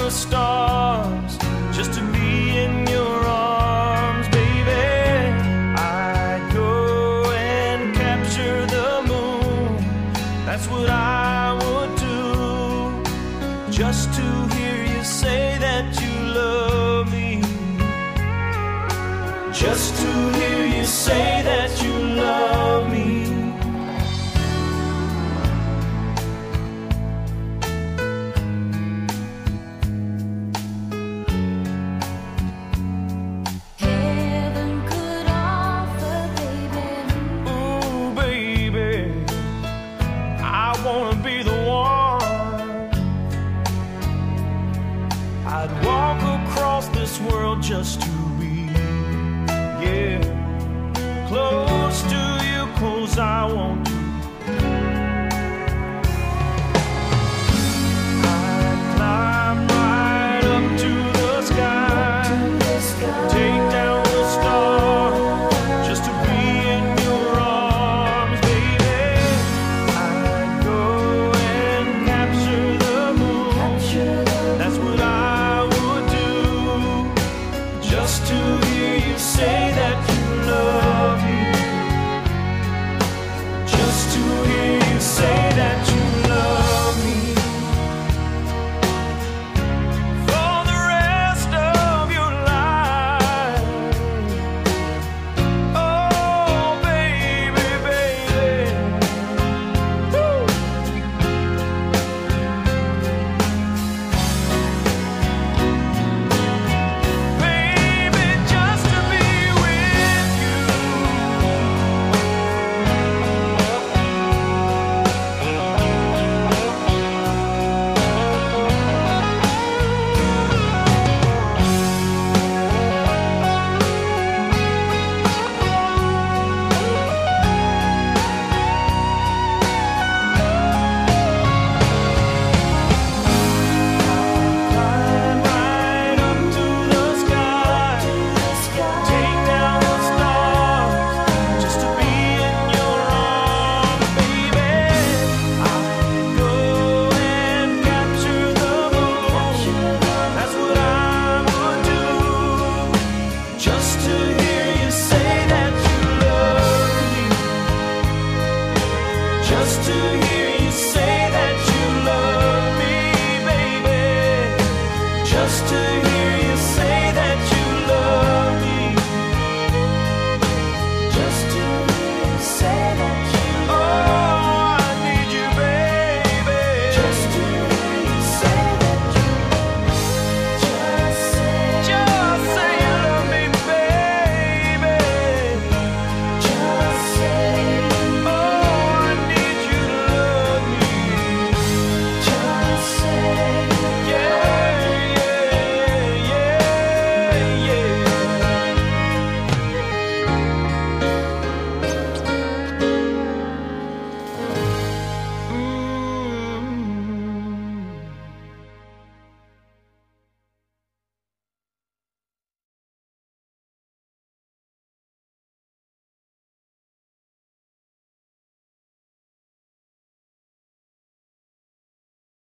the stars just to be in your arms, baby. I'd go and capture the moon. That's what I would do, just to hear you say that you love me. Just to hear you say that you love me. I'd walk across this world just to be, yeah, close to you, 'cause I want to. I'd climb right up to the sky, take down the stars just to be in your arms, baby. I'd go and capture the moon. That's what just to hear you say that you love me. Just to hear you say that you love me. For the rest of your life. Oh, baby, baby. Woo. Just to hear you say that you love me, baby. Just to hear